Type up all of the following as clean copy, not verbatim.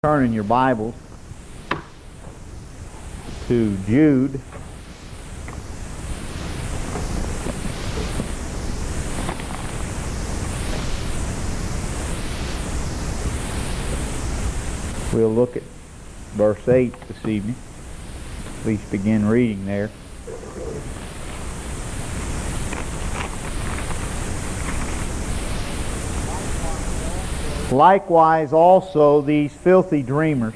Turn in your Bibles to Jude. We'll look at verse 8 this evening. At least begin reading there. Likewise also these filthy dreamers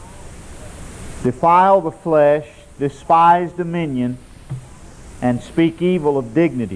defile the flesh, despise dominion, and speak evil of dignities.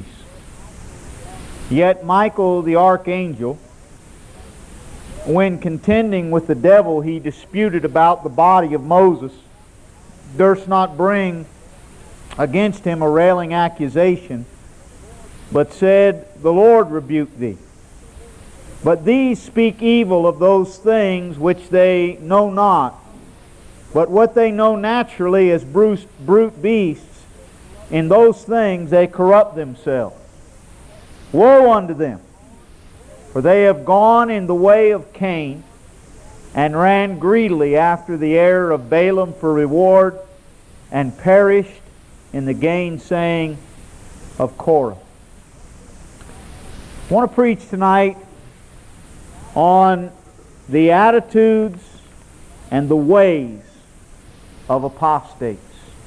Yet Michael the archangel, when contending with the devil he disputed about the body of Moses, durst not bring against him a railing accusation, but said, The Lord rebuke thee. But these speak evil of those things which they know not, but what they know naturally as brute beasts, in those things they corrupt themselves. Woe unto them! For they have gone in the way of Cain, and ran greedily after the error of Balaam for reward, and perished in the gainsaying of Korah. I want to preach tonight on the attitudes and the ways of apostates.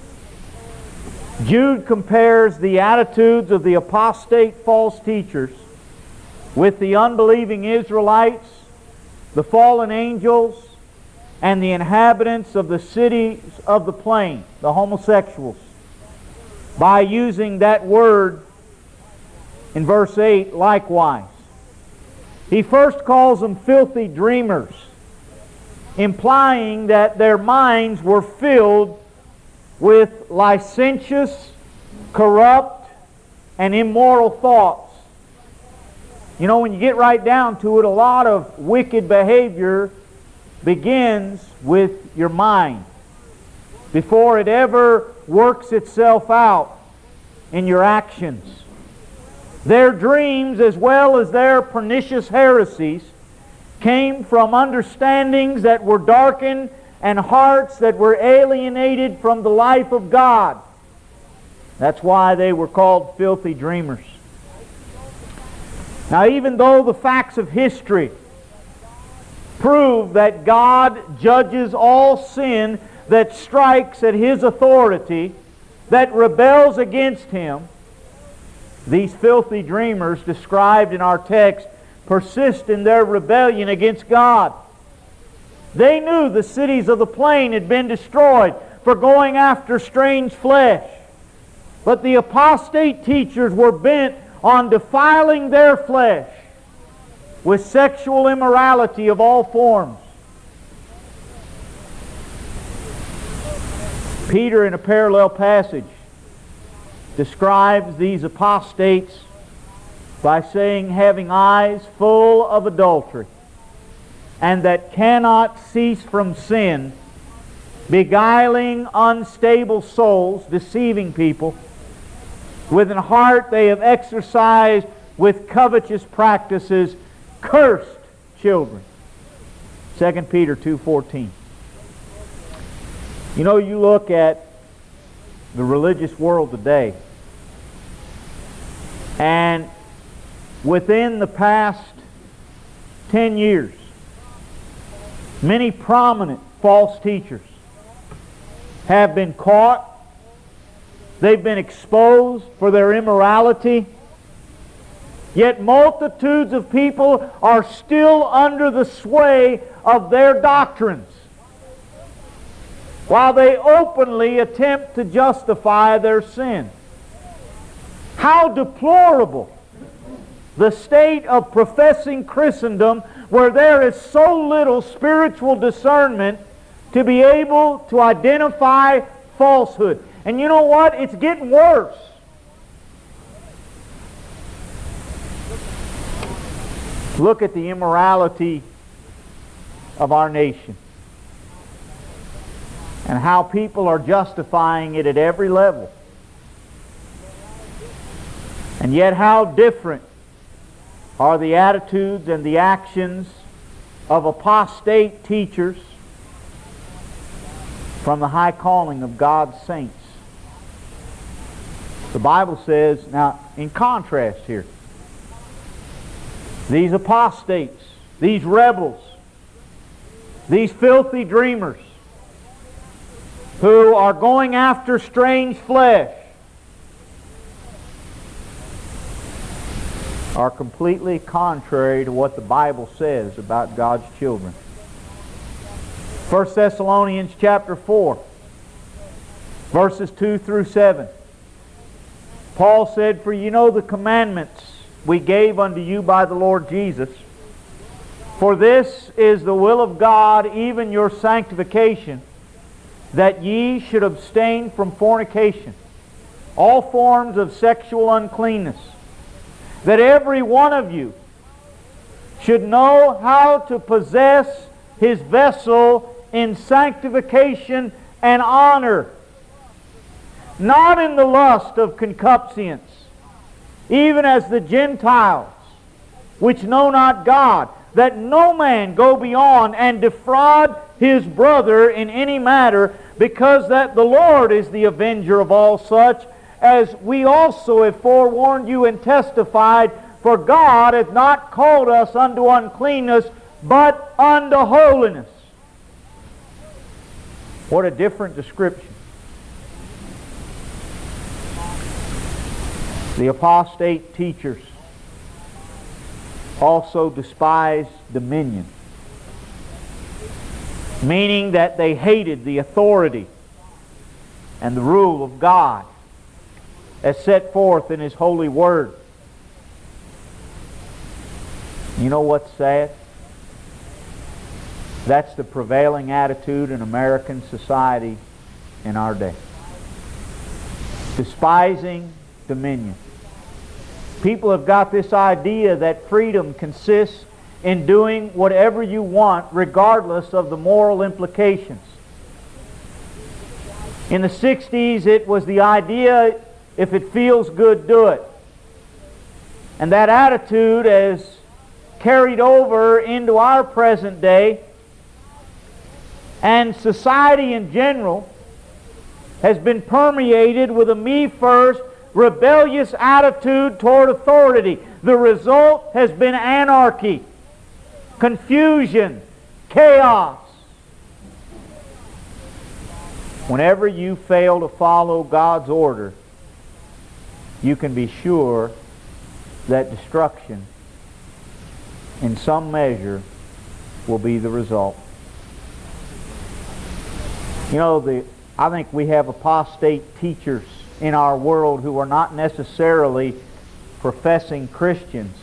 Jude compares the attitudes of the apostate false teachers with the unbelieving Israelites, the fallen angels, and the inhabitants of the cities of the plain, the homosexuals, by using that word in verse 8, likewise. He first calls them filthy dreamers, implying that their minds were filled with licentious, corrupt, and immoral thoughts. You know, when you get right down to it, a lot of wicked behavior begins with your mind before it ever works itself out in your actions. Their dreams, as well as their pernicious heresies, came from understandings that were darkened and hearts that were alienated from the life of God. That's why they were called filthy dreamers. Now, even though the facts of history prove that God judges all sin that strikes at His authority, that rebels against Him, these filthy dreamers described in our text persist in their rebellion against God. They knew the cities of the plain had been destroyed for going after strange flesh. But the apostate teachers were bent on defiling their flesh with sexual immorality of all forms. Peter, in a parallel passage, describes these apostates by saying, having eyes full of adultery, and that cannot cease from sin, beguiling unstable souls, deceiving people. With an heart they have exercised with covetous practices, cursed children. 2 Peter 2:14. You know, you look at the religious world today, and within the past 10 years, many prominent false teachers have been caught. They've been exposed for their immorality. Yet multitudes of people are still under the sway of their doctrines, while they openly attempt to justify their sin. How deplorable the state of professing Christendom, where there is so little spiritual discernment to be able to identify falsehood. And you know what? It's getting worse. Look at the immorality of our nation and how people are justifying it at every level. And yet how different are the attitudes and the actions of apostate teachers from the high calling of God's saints. The Bible says, now in contrast here, these apostates, these rebels, these filthy dreamers who are going after strange flesh are completely contrary to what the Bible says about God's children. 1 Thessalonians chapter 4, verses 2 through 7. Paul said, "For you know the commandments we gave unto you by the Lord Jesus. For this is the will of God, even your sanctification, that ye should abstain from fornication, all forms of sexual uncleanness, that every one of you should know how to possess his vessel in sanctification and honor, not in the lust of concupiscence, even as the Gentiles, which know not God, that no man go beyond and defraud his brother in any matter, because that the Lord is the avenger of all such, as we also have forewarned you and testified, for God hath not called us unto uncleanness, but unto holiness." What a different description. The apostate teachers also despise dominion, meaning that they hated the authority and the rule of God as set forth in His holy word. You know what's sad? That's the prevailing attitude in American society in our day. Despising dominion. People have got this idea that freedom consists in doing whatever you want regardless of the moral implications. In the 60s, it was the idea, if it feels good, do it. And that attitude has carried over into our present day, and society in general has been permeated with a me-first, rebellious attitude toward authority. The result has been anarchy, confusion, chaos. Whenever you fail to follow God's order, you can be sure that destruction, in some measure, will be the result. You know, I think we have apostate teachers in our world who are not necessarily professing Christians,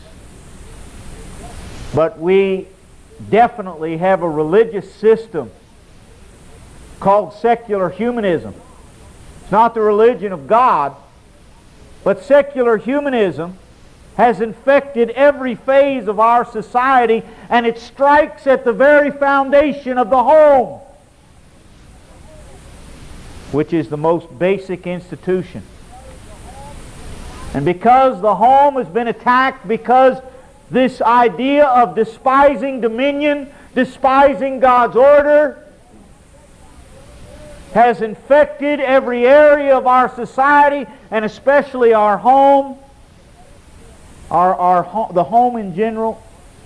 but we definitely have a religious system called secular humanism. It's not the religion of God, but secular humanism has infected every phase of our society, and it strikes at the very foundation of the home, which is the most basic institution. And because the home has been attacked, because this idea of despising dominion, despising God's order, has infected every area of our society, and especially our home, the home in general.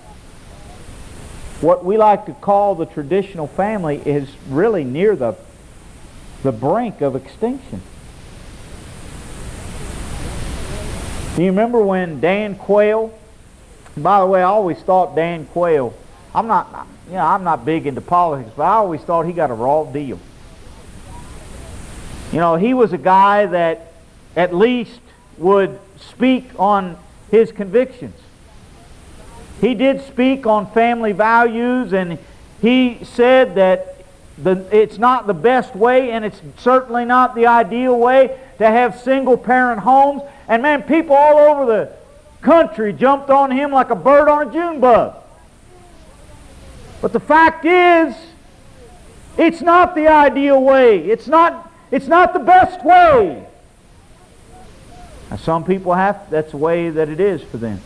What we like to call the traditional family is really near the brink of extinction. Do you remember when Dan Quayle? By the way, I always thought Dan Quayle, I'm not big into politics, but I always thought he got a raw deal. You know, he was a guy that at least would speak on his convictions. He did speak on family values, and he said that it's not the best way, and it's certainly not the ideal way to have single-parent homes. And man, people all over the country jumped on him like a bird on a June bug. But the fact is, it's not the ideal way. It's not the best way. Now, some people that's the way that it is for them.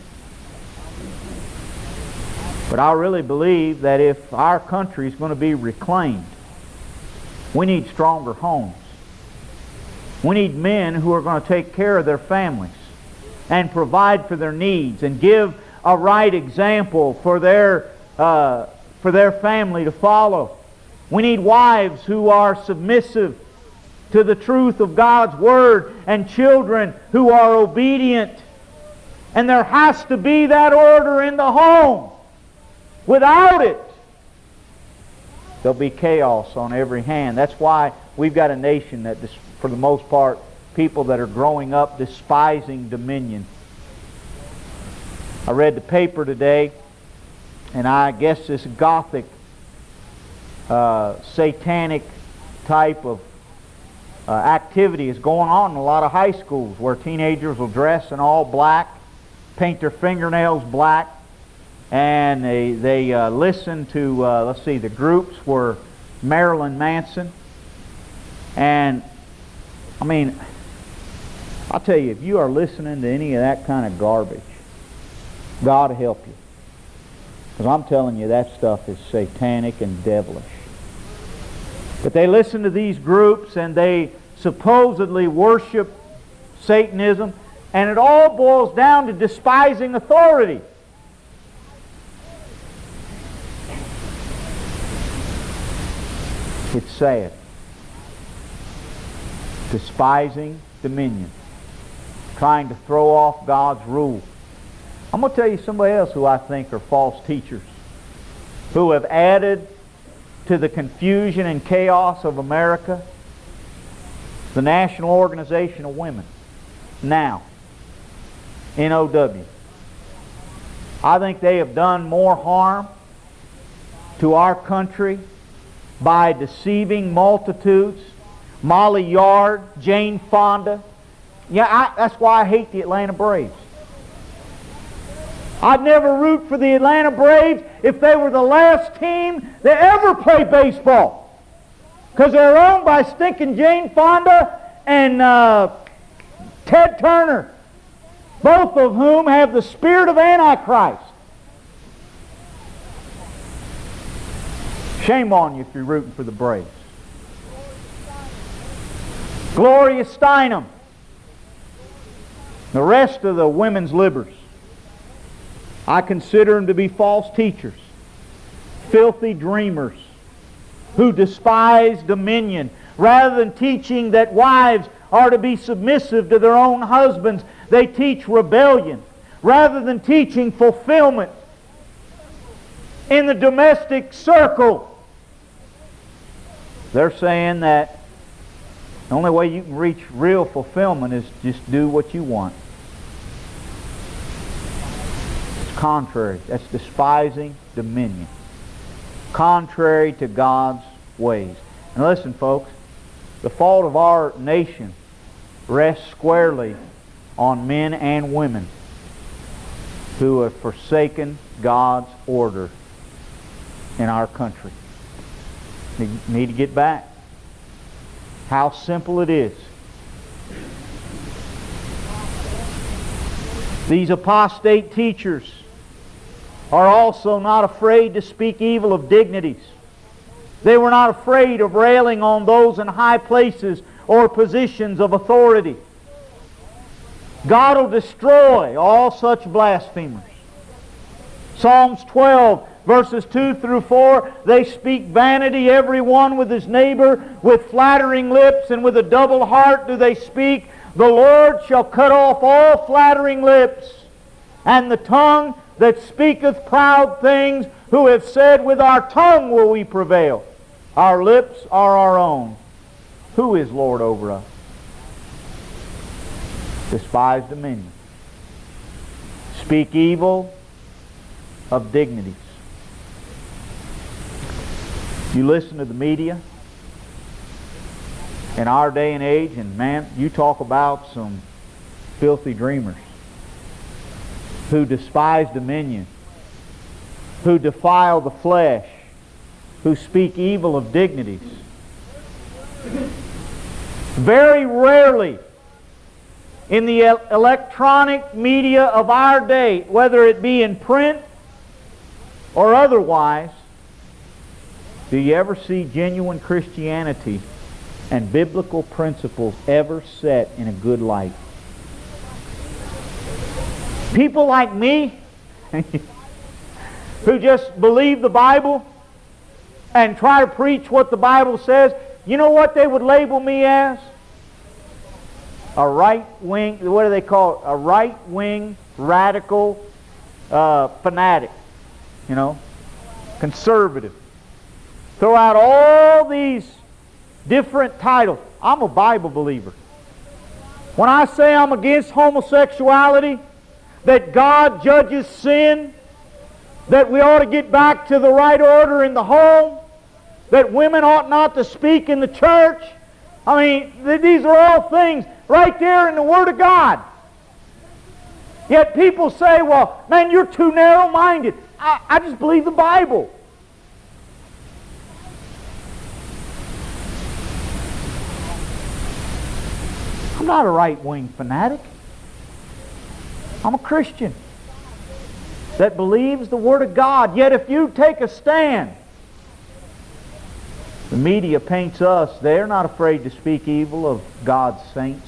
But I really believe that if our country is going to be reclaimed, We need stronger homes. We need men who are going to take care of their families and provide for their needs and give a right example for their family to follow. We need wives who are submissive to the truth of God's Word and children who are obedient. And there has to be that order in the home. Without it, there'll be chaos on every hand. That's why we've got a nation that, for the most part, people that are growing up despising dominion. I read the paper today, and I guess this Gothic, satanic type of activity is going on in a lot of high schools where teenagers will dress in all black, paint their fingernails black, and they listen to, let's see, the groups were Marilyn Manson. And, I mean, I'll tell you, if you are listening to any of that kind of garbage, God help you. Because I'm telling you, that stuff is satanic and devilish. But they listen to these groups and they supposedly worship Satanism, and it all boils down to despising authority. It's sad. Despising dominion. Trying to throw off God's rule. I'm going to tell you somebody else who I think are false teachers, who have added to the confusion and chaos of America, the National Organization of Women, NOW, N-O-W. I think they have done more harm to our country by deceiving multitudes. Molly Yard, Jane Fonda. Yeah, that's why I hate the Atlanta Braves. I'd never root for the Atlanta Braves if they were the last team that ever played baseball. Because they're owned by stinking Jane Fonda and Ted Turner, both of whom have the spirit of Antichrist. Shame on you if you're rooting for the Braves. Gloria Steinem, the rest of the women's libbers, I consider them to be false teachers, filthy dreamers who despise dominion. Rather than teaching that wives are to be submissive to their own husbands, they teach rebellion. Rather than teaching fulfillment in the domestic circle, they're saying that the only way you can reach real fulfillment is just do what you want. It's contrary. That's despising dominion. Contrary to God's ways. And listen, folks, the fault of our nation rests squarely on men and women who have forsaken God's order in our country. They need to get back. How simple it is. These apostate teachers are also not afraid to speak evil of dignities. They were not afraid of railing on those in high places or positions of authority. God will destroy all such blasphemers. Psalms 12, verses 2 through 4, they speak vanity, every one with his neighbor, with flattering lips, and with a double heart do they speak. The Lord shall cut off all flattering lips, and the tongue that speaketh proud things, who have said, with our tongue will we prevail. Our lips are our own. Who is Lord over us? Despise dominion. Speak evil of dignities. You listen to the media in our day and age, and man, you talk about some filthy dreamers who despise dominion, who defile the flesh, who speak evil of dignities. Very rarely in the electronic media of our day, whether it be in print or otherwise, Do you ever see genuine Christianity and biblical principles ever set in a good light? People like me who just believe the Bible and try to preach what the Bible says, you know what they would label me as? A right-wing, what do they call it? A right-wing, radical fanatic. You know? Conservative. Throw out all these different titles. I'm a Bible believer. When I say I'm against homosexuality, that God judges sin, that we ought to get back to the right order in the home, that women ought not to speak in the church. I mean, these are all things right there in the Word of God. Yet people say, well, man, you're too narrow-minded. I just believe the Bible. I'm not a right-wing fanatic. I'm a Christian that believes the Word of God. Yet if you take a stand, the media paints us, they're not afraid to speak evil of God's saints.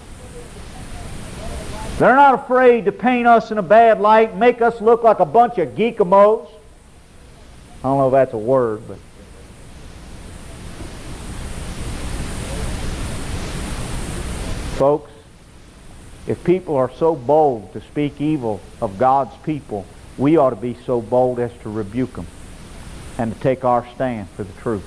They're not afraid to paint us in a bad light, make us look like a bunch of geekamos. I don't know if that's a word, but folks, if people are so bold to speak evil of God's people, we ought to be so bold as to rebuke them and to take our stand for the truth.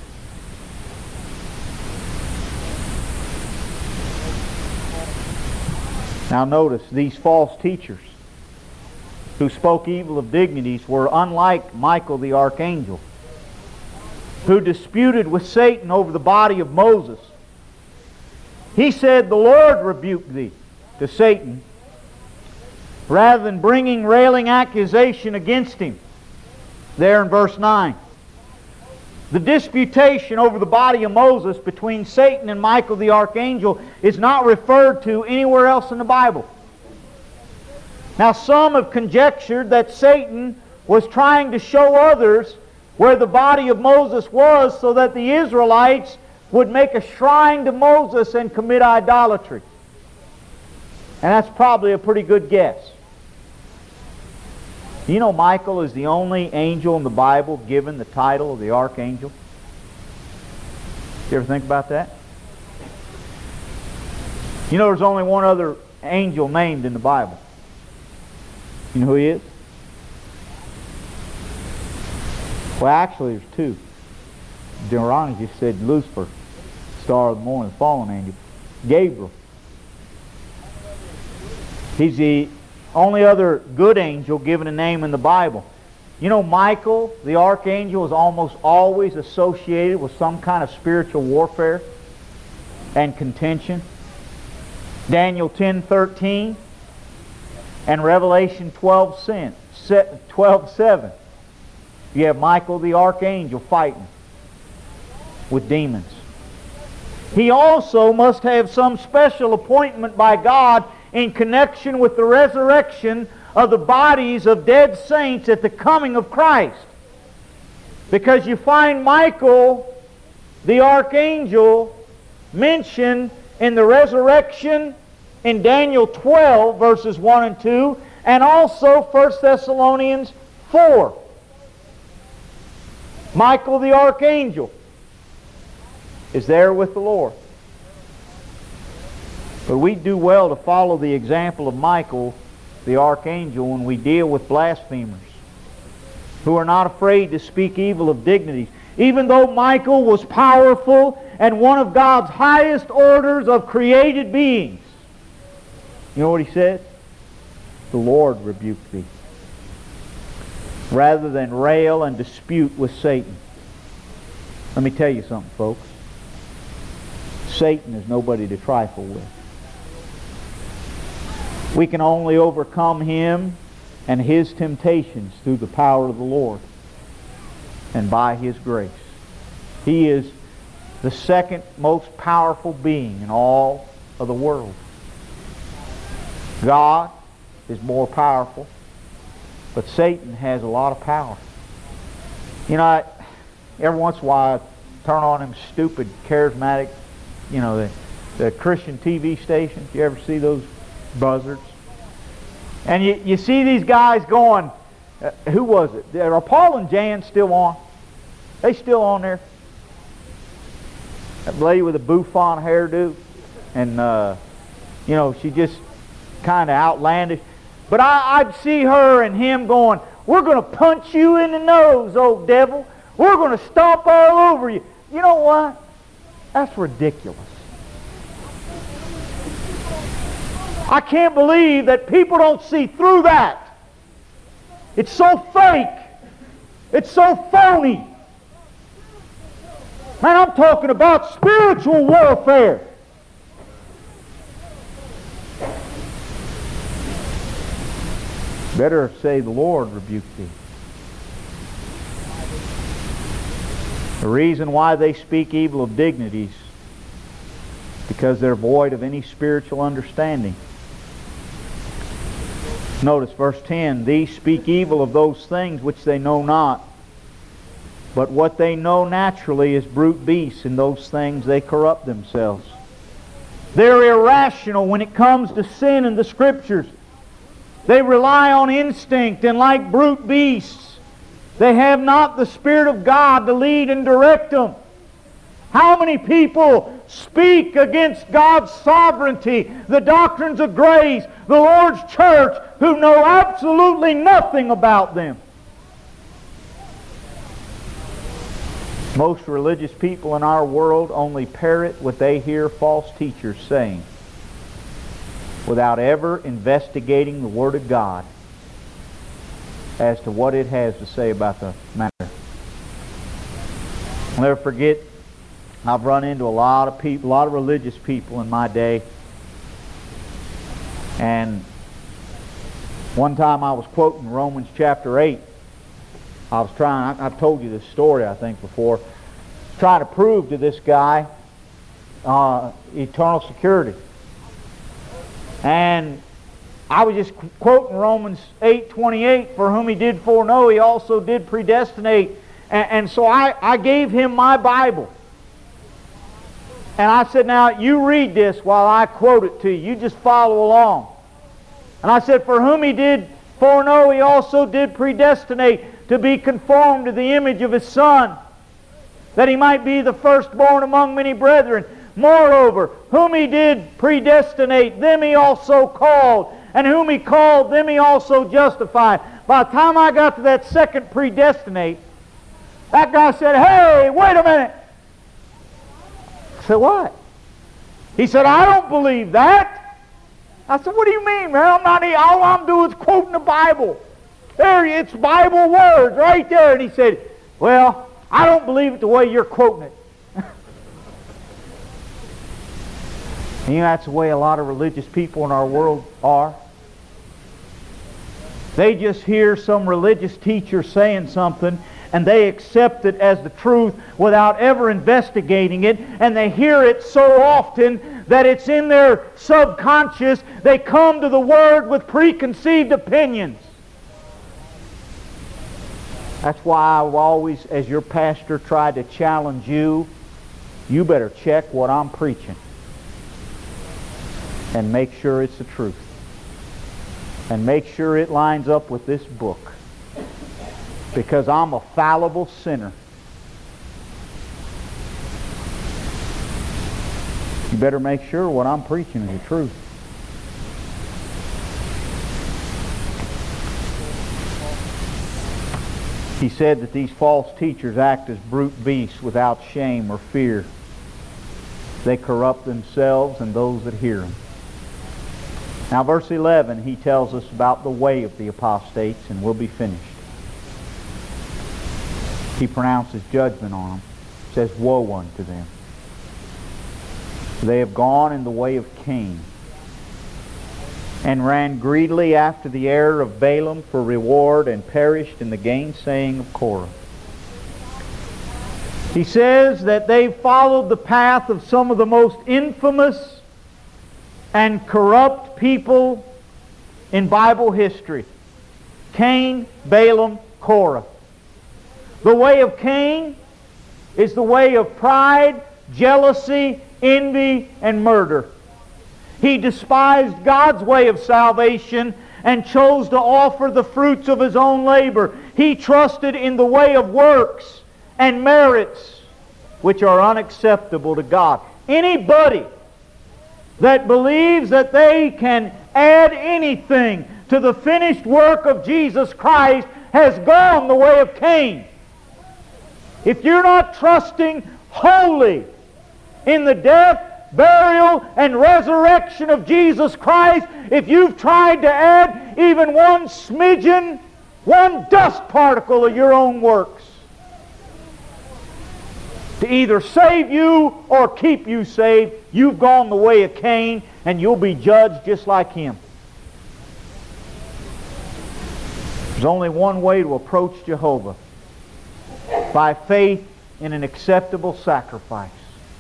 Now notice, these false teachers who spoke evil of dignities were unlike Michael the archangel, who disputed with Satan over the body of Moses. He said, "The Lord rebuked thee," to Satan, rather than bringing railing accusation against him. There in verse 9. The disputation over the body of Moses between Satan and Michael the archangel is not referred to anywhere else in the Bible. Now some have conjectured that Satan was trying to show others where the body of Moses was so that the Israelites would make a shrine to Moses and commit idolatry. And that's probably a pretty good guess. You know, Michael is the only angel in the Bible given the title of the archangel. You ever think about that? You know, there's only one other angel named in the Bible. You know who he is? Well, actually, there's two. Deuteronomy just said Lucifer, star of the morning, the fallen angel. Gabriel. He's the only other good angel given a name in the Bible. You know, Michael, the archangel, is almost always associated with some kind of spiritual warfare and contention. Daniel 10:13 and Revelation 12:7. You have Michael the archangel fighting with demons. He also must have some special appointment by God in connection with the resurrection of the bodies of dead saints at the coming of Christ. Because you find Michael, the archangel, mentioned in the resurrection in Daniel 12, verses 1 and 2, and also 1 Thessalonians 4. Michael, the archangel, is there with the Lord. But we do well to follow the example of Michael, the archangel, when we deal with blasphemers who are not afraid to speak evil of dignities. Even though Michael was powerful and one of God's highest orders of created beings, you know what he said? The Lord rebuked thee. Rather than rail and dispute with Satan. Let me tell you something, folks. Satan is nobody to trifle with. We can only overcome him and his temptations through the power of the Lord and by his grace. He is the second most powerful being in all of the world. God is more powerful, but Satan has a lot of power. You know, Every once in a while, I turn on them stupid, charismatic, the Christian TV stations. You ever see those buzzards? And you see these guys going, who was it? Are Paul and Jan still on? They still on there? That lady with a bouffant hairdo. And, she just kind of outlandish. But I'd see her and him going, we're going to punch you in the nose, old devil. We're going to stomp all over you. You know what? That's ridiculous. I can't believe that people don't see through that. It's so fake. It's so phony. Man, I'm talking about spiritual warfare. Better say, the Lord rebuke thee. The reason why they speak evil of dignities, because they're void of any spiritual understanding. Notice verse 10, these speak evil of those things which they know not. But what they know naturally is brute beasts. In those things they corrupt themselves. They're irrational when it comes to sin in the Scriptures. They rely on instinct, and like brute beasts, they have not the Spirit of God to lead and direct them. How many people speak against God's sovereignty, the doctrines of grace, the Lord's church, who know absolutely nothing about them? Most religious people in our world only parrot what they hear false teachers saying, without ever investigating the Word of God as to what it has to say about the matter. I'll never forget, I've run into a lot of people, a lot of religious people in my day. And one time I was quoting Romans chapter 8. I've told you this story, I think, before. Trying to prove to this guy eternal security. And I was just quoting Romans 8:28, for whom he did foreknow, he also did predestinate. And so I gave him my Bible. And I said, now, you read this while I quote it to you. You just follow along. And I said, for whom he did foreknow, he also did predestinate to be conformed to the image of his Son, that he might be the firstborn among many brethren. Moreover, whom he did predestinate, them he also called. And whom he called, them he also justified. By the time I got to that second predestinate, that guy said, hey, wait a minute. I said, what? He said, I don't believe that. I said, what do you mean, man? All I'm doing is quoting the Bible. There, it's Bible words right there. And he said, well, I don't believe it the way you're quoting it. And that's the way a lot of religious people in our world are. They just hear some religious teacher saying something, and they accept it as the truth without ever investigating it, and they hear it so often that it's in their subconscious. They come to the Word with preconceived opinions. That's why I've always, as your pastor, tried to challenge you. You better check what I'm preaching and make sure it's the truth. And make sure it lines up with this book. Because I'm a fallible sinner. You better make sure what I'm preaching is the truth. He said that these false teachers act as brute beasts without shame or fear. They corrupt themselves and those that hear them. Now verse 11, he tells us about the way of the apostates, and we'll be finished. He pronounces judgment on them. He says, woe unto them. They have gone in the way of Cain, and ran greedily after the error of Balaam for reward, and perished in the gainsaying of Korah. He says that they followed the path of some of the most infamous and corrupt people in Bible history. Cain, Balaam, Korah. The way of Cain is the way of pride, jealousy, envy, and murder. He despised God's way of salvation and chose to offer the fruits of his own labor. He trusted in the way of works and merits which are unacceptable to God. Anybody that believes that they can add anything to the finished work of Jesus Christ has gone the way of Cain. If you're not trusting wholly in the death, burial, and resurrection of Jesus Christ, if you've tried to add even one smidgen, one dust particle of your own works to either save you or keep you saved, you've gone the way of Cain, and you'll be judged just like him. There's only one way to approach Jehovah: by faith in an acceptable sacrifice.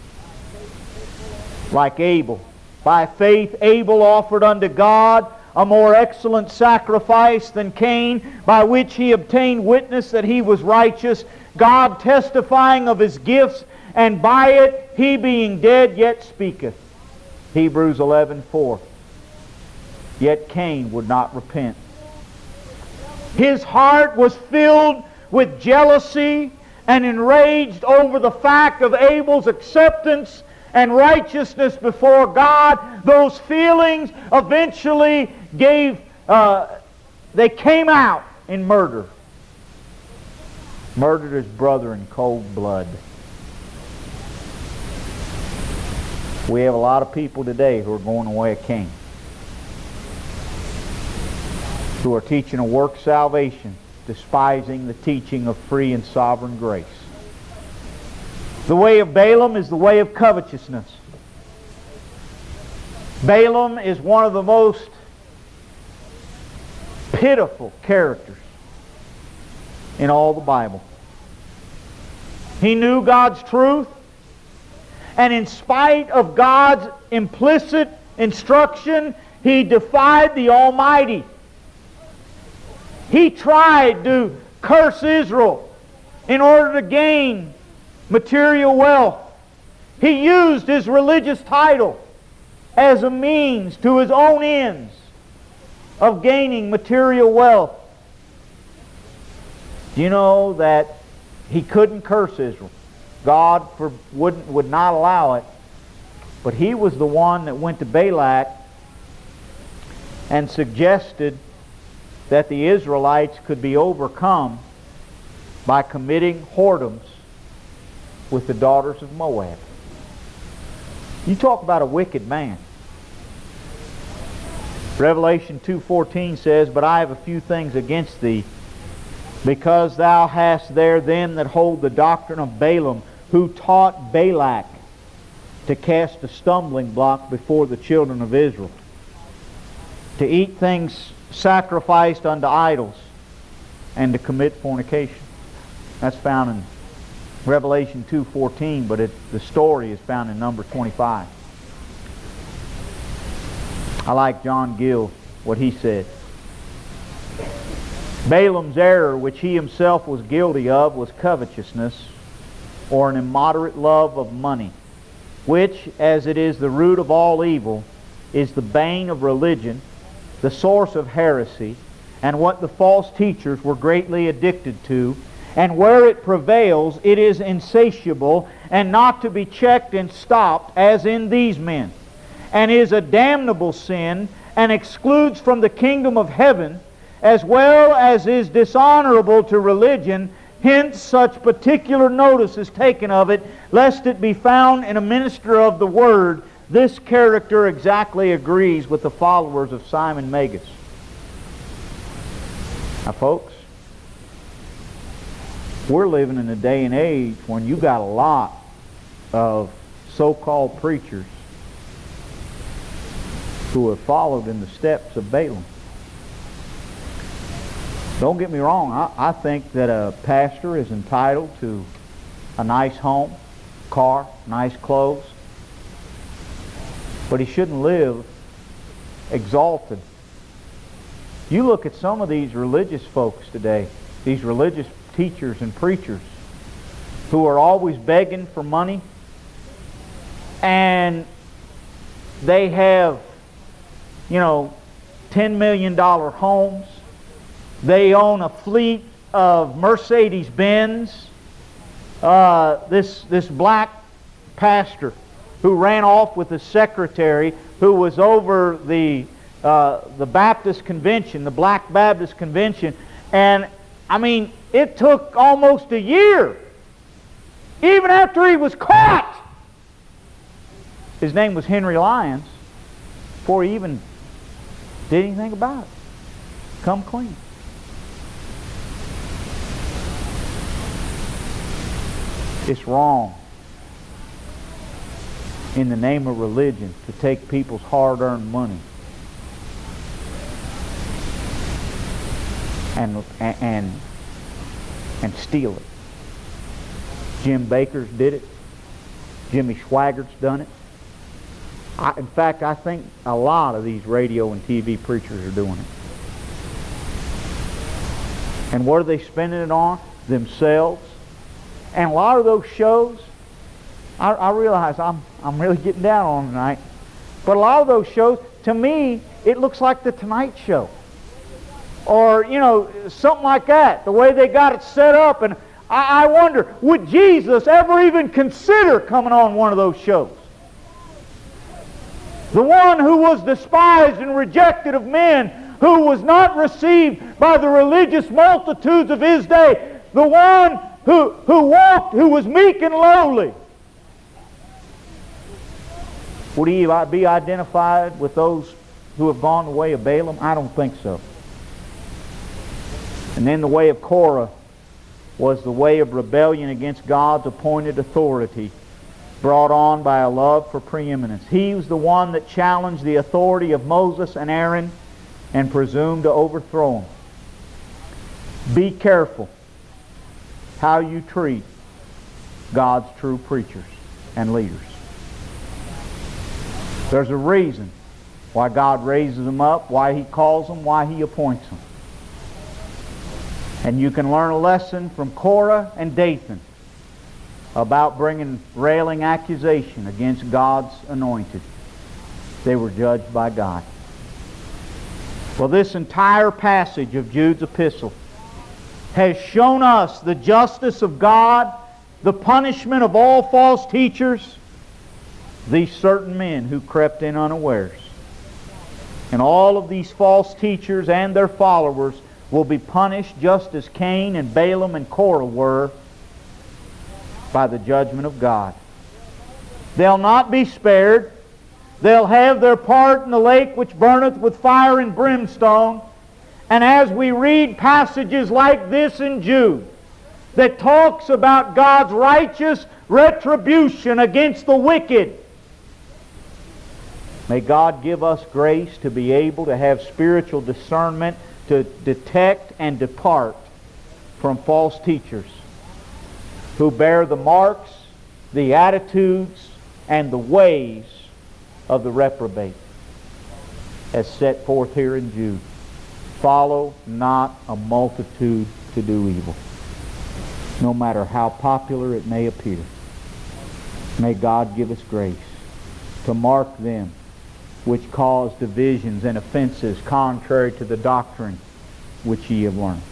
Like Abel. By faith Abel offered unto God a more excellent sacrifice than Cain, by which he obtained witness that he was righteous, God testifying of his gifts, and by it he being dead yet speaketh. Hebrews 11:4. Yet Cain would not repent. His heart was filled with jealousy and enraged over the fact of Abel's acceptance and righteousness before God. Those feelings eventually came out in murder. Murdered his brother in cold blood. We have a lot of people today who are going the way of Cain, who are teaching a work salvation, despising the teaching of free and sovereign grace. The way of Balaam is the way of covetousness. Balaam is one of the most pitiful characters in all the Bible. He knew God's truth, and in spite of God's implicit instruction, he defied the Almighty. He tried to curse Israel in order to gain material wealth. He used his religious title as a means to his own ends of gaining material wealth. Do you know that he couldn't curse Israel? God would not allow it. But he was the one that went to Balak and suggested that the Israelites could be overcome by committing whoredoms with the daughters of Moab. You talk about a wicked man. Revelation 2:14 says, "But I have a few things against thee, because thou hast there them that hold the doctrine of Balaam, who taught Balak to cast a stumbling block before the children of Israel, to eat things sacrificed unto idols, and to commit fornication." That's found in Revelation 2:14, but the story is found in Numbers 25. I like John Gill, what he said. Balaam's error, which he himself was guilty of, was covetousness, or an immoderate love of money, which, as it is the root of all evil, is the bane of religion, the source of heresy, and what the false teachers were greatly addicted to. And where it prevails, it is insatiable, and not to be checked and stopped, as in these men, and is a damnable sin, and excludes from the kingdom of heaven, as well as is dishonorable to religion. Hence such particular notice is taken of it, lest it be found in a minister of the word. This character exactly agrees with the followers of Simon Magus. Now folks, we're living in a day and age when you got a lot of so-called preachers who have followed in the steps of Balaam. Don't get me wrong, I think that a pastor is entitled to a nice home, car, nice clothes, but he shouldn't live exalted. You look at some of these religious folks today, these religious teachers and preachers, who are always begging for money, and they have, $10 million homes. They own a fleet of Mercedes-Benz. This black pastor who ran off with his secretary, who was over the Baptist convention, the Black Baptist convention, and it took almost a year, even after he was caught. His name was Henry Lyons, before he even did anything about it. Come clean. It's wrong in the name of religion to take people's hard-earned money and steal it. Jim Bakker's did it. Jimmy Swaggart's done it. In fact, I think a lot of these radio and TV preachers are doing it. And what are they spending it on? Themselves. And a lot of those shows, I realize I'm really getting down on them tonight, but a lot of those shows, to me, it looks like The Tonight Show. Or, something like that, the way they got it set up. And I wonder, would Jesus ever even consider coming on one of those shows? The one who was despised and rejected of men, who was not received by the religious multitudes of his day, the one who walked, who was meek and lowly. Would he be identified with those who have gone the way of Balaam? I don't think so. And then the way of Korah was the way of rebellion against God's appointed authority, brought on by a love for preeminence. He was the one that challenged the authority of Moses and Aaron and presumed to overthrow them. Be careful how you treat God's true preachers and leaders. There's a reason why God raises them up, why He calls them, why He appoints them. And you can learn a lesson from Korah and Dathan about bringing railing accusation against God's anointed. They were judged by God. Well, this entire passage of Jude's epistle has shown us the justice of God, the punishment of all false teachers, these certain men who crept in unawares. And all of these false teachers and their followers will be punished just as Cain and Balaam and Korah were by the judgment of God. They'll not be spared. They'll have their part in the lake which burneth with fire and brimstone. And as we read passages like this in Jude, that talks about God's righteous retribution against the wicked, may God give us grace to be able to have spiritual discernment to detect and depart from false teachers who bear the marks, the attitudes, and the ways of the reprobate, as set forth here in Jude. Follow not a multitude to do evil, no matter how popular it may appear. May God give us grace to mark them which cause divisions and offenses contrary to the doctrine which ye have learned.